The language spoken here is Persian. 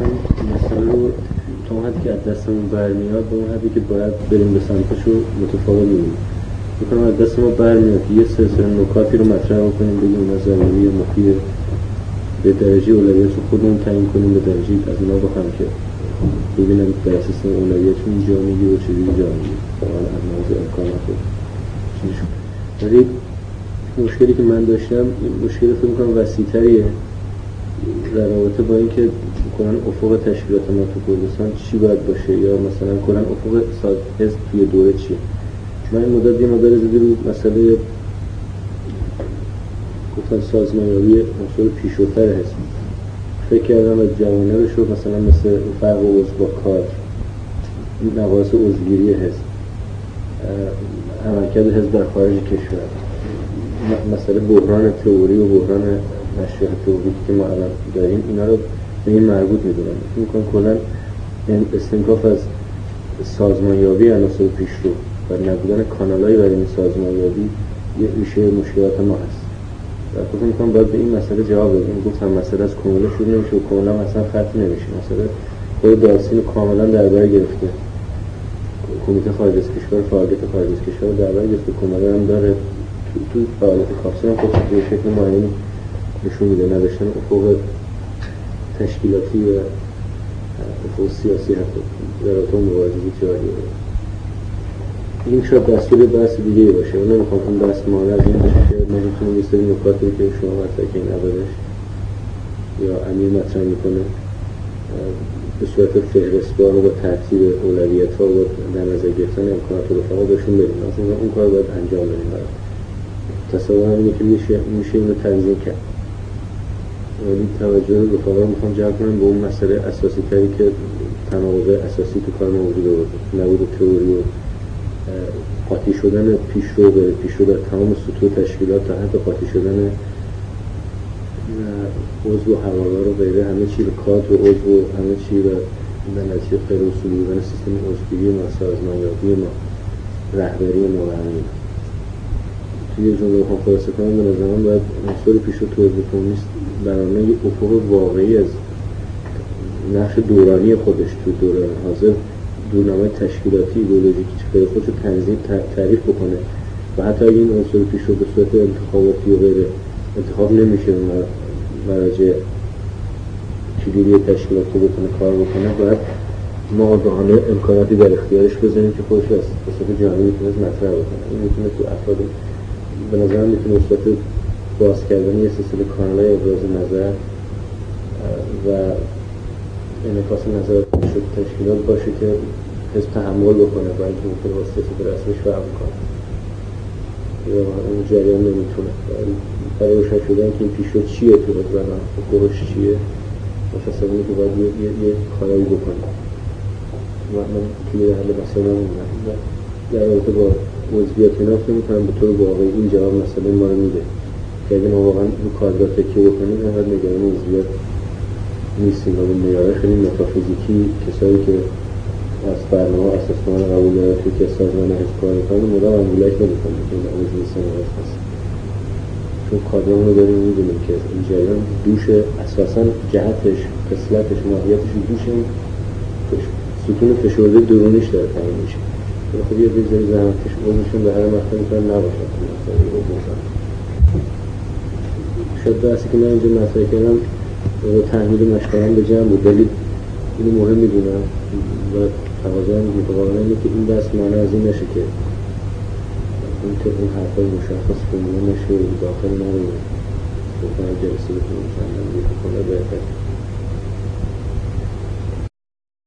مثلا رو تا اون حدی که از دستمون برمیاد با اون حدی که باید بریم به سمتش رو متفاوت می‌بینیم. می‌کنم از دست ما برمیاد که یه سلسله نکاتی رو مطرح بکنیم، بگیم اونا ضروری یا مفیده، به درجه اولویت رو خودمون تعیین کنیم، به درجه از اونا بخوام که ببینم در اساس اولویتشون جا میگیره و چجوری جا میگیره از موضوع امکانات رو چیزی شد. ولی مشکلی که من داشتم مشکل فکر می‌کنم وسیع‌تریه در رابطه با اینکه کلاً افق تشکیلات ما تو کردستان چی باید باشه، یا مثلا کلاً افق حزب توی دوره چیه. من این مدت یه مقدار زیادی رو مسئله گفتن سازمانیابی عنصر پیشروتر حزب فکر کردم و جوانبش رو مثلا مثل فرق عضو با کار، نواقص عضوگیری حزب، عملکرد حزب در خارج کشور، مسئله بحران تئوری و بحران نشریه تئوری که ما الان داریم، اینا رو به این مربوط می‌دونم. فکر می‌کنم کلاً استنکاف از سازمانیابی عناصر پیشرو و نبودن کانال‌های برای این سازمانیابی یه ریشه مشکلات ما هست. فکر می‌کنم باید به این مسئله جواب بدیم. گفتم مسئله از کانال شروع نمیشه و کانال اصلا ختم نمیشه. مسئله خود دارسین کاملا در بر گرفته. کمیته خارج از کشور، فعالیت خارج از کشور در بر گرفته، کانال هم داره تو فعالیت کاپسون خود به شکل معینی نشون میده. نداشتن افق تشکیلاتی و افق سیاسی حتی در اتون مبارزه جاری این شاید دستور بحث دیگه باشه و نمیخوام اون بحث مانع از این باشه که ما میتونیم یه سری نکاتی که شما مطرح که این اولش یا امیر مطرح میکنه به صورت فهرستوار و با ترتیب اولویت‌ها و در نظر گرفتن امکانات رفقا بهشون بدیم. اصلا اون کار باید انجام بدیم. تصور اینه که میشه اینو تنظیم کرد. ولی توجه رفقا رو میخوام جلب کنم به اون مسئله اساسی تری که تناقض اساسی تو کار ما وجود داره. نبود تئوری و قاطی شدن پیشرو در تمام سطوح تشکیلات تا حتی قاطی شدن عضو و حوالار و غیره، همه چی به کادر و عضو و همه چی به نتیجه غیر اصولی بودن سیستم عضوگیری ما، سازمانیابی ما، رهبری ما و همین توی یه جمله بخوام خلاصه کنم به نظر من باید عنصر پیشرو تو حزب کمونیست برنامه یه افق واقعی از نقش دورانی خودش تو دوران حاضر دورنامه تشکیلاتی ایدئولوژیکی چه خودش رو تنظیم تعریف بکنه و حتی اگه این عنصر پیشرو به صورت انتخاباتی و غیره انتخاب نمیشه و مراجع کلیدی تشکیلات رو بتونه کار بکنه، باید ما آگاهانه امکاناتی در اختیارش بذاریم که خودش از صورت جامعی میتونه مطرح بکنه. این میتونه تو افراد به نظر میتونه صورت باز کردن یه سلسله کانال‌های ابراز نظر و انعکاس نظر تشکیلات باشه که حزب تحمل بکنه و اینکه ممکنه با سیاست رسمیش فرق کنه یا اون جریان نمیتونه برای روشن شدن که این پیشرو چیه تو حزب و حقوقش چیه مفصلی که باید یه کارایی بکنه و من توی حل مسئله نمیدونم در رابطه با عضویت اینا فکر می‌کنم به طور واقعی این جواب مسئله ما رو میده که اگه ما واقعا رو کارگاه تکیه بکنیم اینقدر نگران عضویت نیستیم و به معیارهای خیلی متافیزیکی کسایی که از برنامه اساسنامه قبول داره توی که سازمان حزب کار می‌کنه مدام انگولک نمی‌کنه که این عضو نیستن و هست چون کادرمون رو داریم می‌دونیم که این جریان دوش اساساً جهتش، خصلتش، ماهیتش دوش این ستون فشرده درونیش داره تعیین میشه. خب یه بگذاری زحمتش عضوشون به هر مقطع می‌تونن نباشن شاید بحثی که من اینجا مطرح کردم و تحمیل مشکلان به جمع بود ولی اینو مهم می‌دونم و تقاضا متقابلا اینه که این بحث مانع از این نشه که اون حرفای مشخص کنونه نشه و داخل نره بکنه جلسه بکنه چندم بکنه بهتر